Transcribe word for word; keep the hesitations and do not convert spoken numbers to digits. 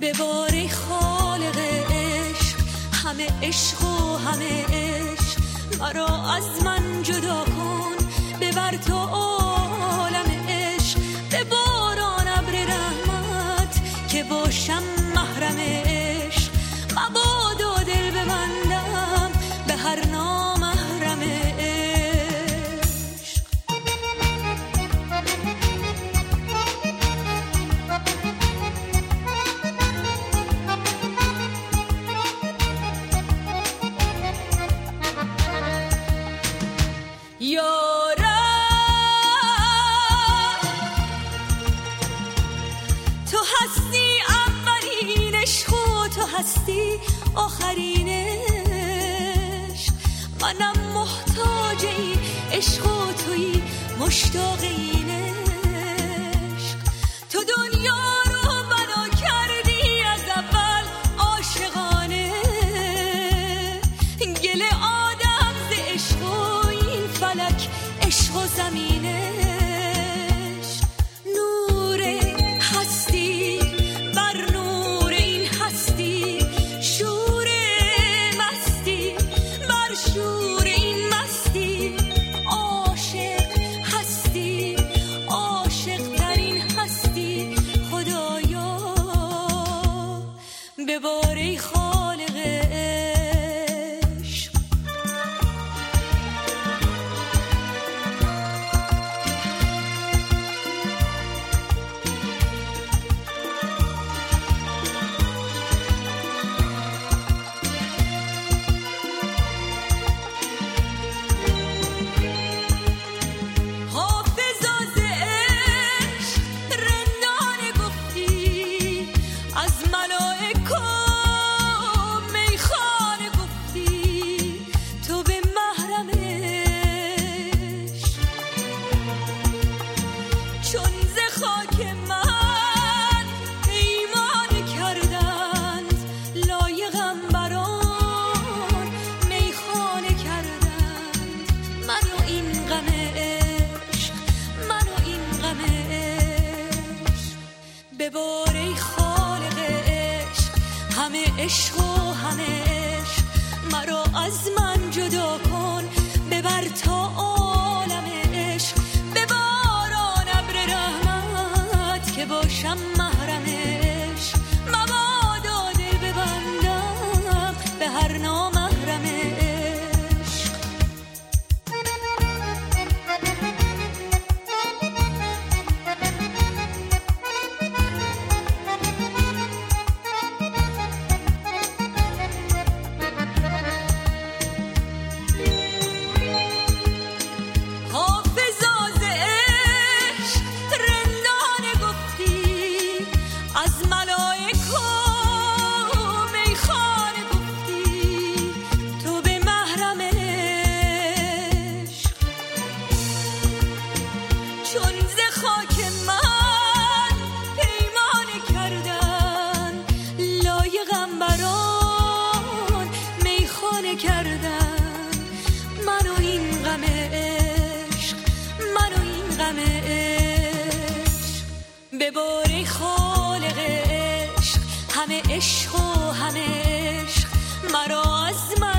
ببار خالق عشق، همه عشق و همه عشق، مرا از من جدا کن، ببر تو عالم عشق، به باران ابر رحمت که باشم محرم عشق، مبادا دل ببندم به هر نامحرم عشق. هستی آخرین عشق، منم محتاج این عشق و تویی مشتاق این عشق. تو دنیا رو بنا کردی از اول عاشقانه، گل آدم ز عشق و این فلک عشق و زمینه. بباری خالق عشق، حافظا ز عشق رندانه گفتی، از ملائک بباری خالق عشق، همه عشق و همه عشق، مرا از من جدا کن، ببر تا عالم عشق، به باران ابر رحمت که باشم محرم عشق، مبادا دل ببندم به هر نامحرم عشق. بباری خالق عشق، همه عشق و همه عشق، مرا از من